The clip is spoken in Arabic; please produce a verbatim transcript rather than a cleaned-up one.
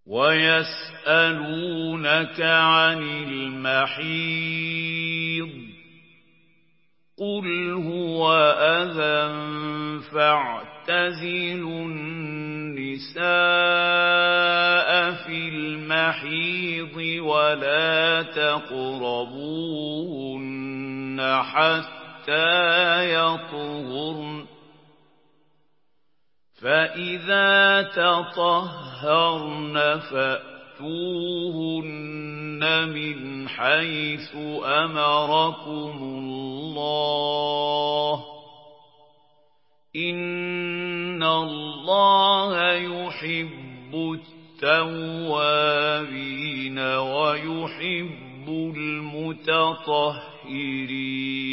ويسألونك عن المحيض قل هو أذى فاعتزلوا النساء في المحيض ولا تقربوهن حتى يطهرن فإذا تطهرن فأتوهن من حيث أمركم الله إن الله يحب التوابين ويحب المتطهرين